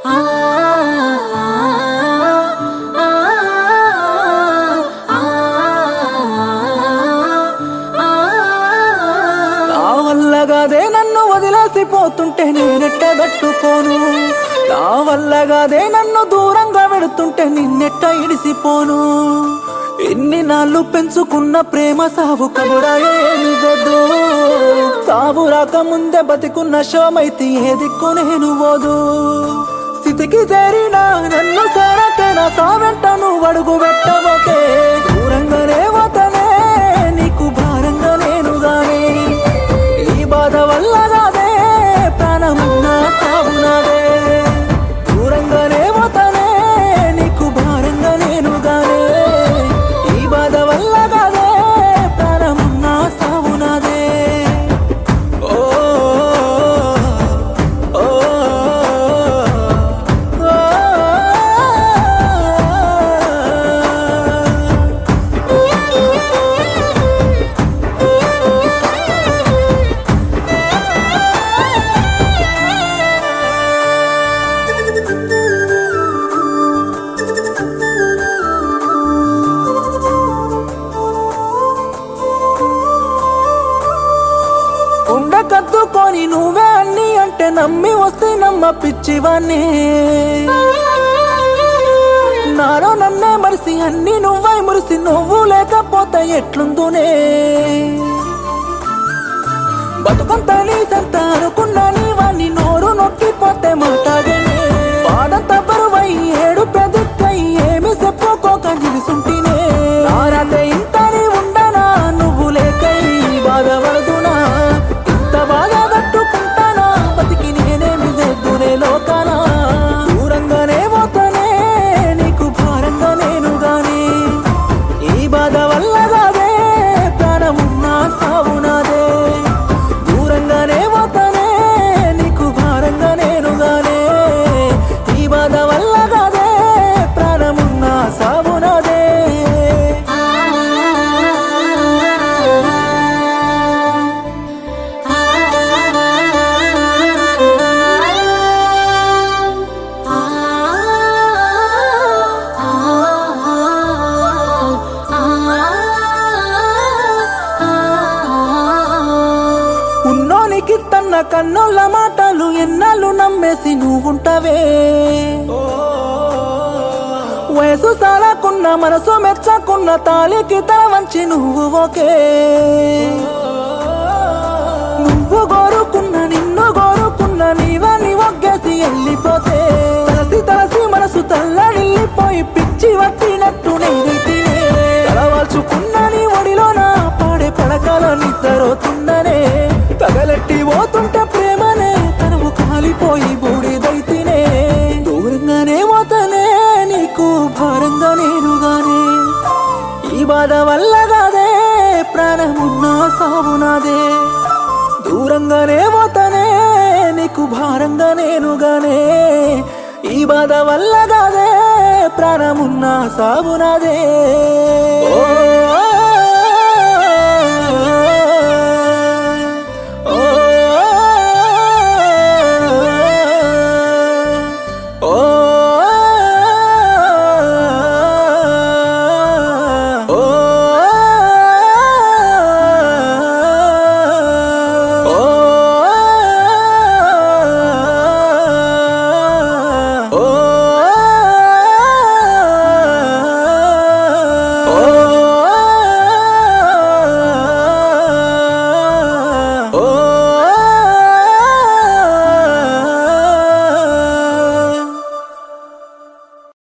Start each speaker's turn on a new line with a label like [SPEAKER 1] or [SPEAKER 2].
[SPEAKER 1] వల్లగాదే నన్ను వదిలేసిపోతుంటే నేనెట్ట తట్టుకోను, నా వల్లగాదే నన్ను దూరంగా వెడుతుంటే నిన్నెట్ట ఇడిసిపోను. ఎన్ని నాళ్ళు పెంచుకున్న ప్రేమ సావు కబురాయే నిజదు, సావు రాక ముందే బతికున్న శవమైతే ఏ దిక్కు నేను పోదు. స్థితికి చేరినా నన్ను సారకైనా సావెంట నువ్వు అడుగు పెట్టబోతే దూరంగానే పోతనే నీకు భారంగా నేను గానే. ఈ బాధ వల్ల కాదే ప్రాణమున్నా సాగునాదే, దూరంగానే పోతనే నీకు భారంగా నేను గానే. ఈ బాధ వల్ల కాదే ప్రాణమున్నా సాగునాదే. ఓ ఓ కద్దుకొని నువ్వే అన్ని అంటే నమ్మి వస్తే నమ్మ పిచ్చివాన్ని. నాలో నన్నే మరిసి అన్ని నువ్వై మురిసి నువ్వు లేకపోతే ఎట్లుందునే. బతుకంతా నీ సంత అనుకున్నా నీ వాణ్ణి నోరు నొక్కిపోతే మాట్లాడేనే. పాడంత బరువై ఏడు పెదక్కై ఏమి చెప్పుకోక నిలుసుంటినే. నారాతే ఇంత నీ ఉండనా నువ్వు లేకై బాధపడుతున్నా. బాగా కట్టుకుంటానా బతికి నేనేమి చేద్దునే లోకాన. దూరంగానే పోతానే నీకు భారంగా నేను గాని. ఈ బాధ వల్ల కాదే ప్రాణమున్నా సావునాదే, దూరంగానే పోతానే నీకు భారంగా నేను గానే. ఈ బాధ వల్ల కాదే ప్రాణమున్నా సావునాదే. ఉన్నోనికి తన్న కన్నుల మాటలు ఎన్నాళ్ళు నమ్మేసి నువ్వుంటవే. వయసు సాలకున్న మనసు మెచ్చకున్న తాళికి తల వంచి నువ్వు ఓకే. నువ్వు కోరుకున్న నిన్ను కోరుకున్న నీవని ఒగ్గేసి వెళ్ళిపోతే తలసి తలసి మనసు తల్లడిల్లిపోయి పిచ్చి వట్టినట్టు నేనైతేనే. తలవాల్చుకున్న నీ ఒడిలో నా పాడే పడకలో నిద్రవుతుందనే. తగలెట్టి పోతుంటే ప్రేమనే తనువు కాలిపోయి బూడిదైతేనే. దూరంగానే పోతనే నీకు భారంగా నేను గానే. ఈ బాధ వల్ల కాదే ప్రాణమున్నా సావునాదే, దూరంగానే పోతనే నీకు భారంగా నేను గానే. ఈ బాధ వల్ల కాదే ప్రాణమున్నా సావునాదే. ఓ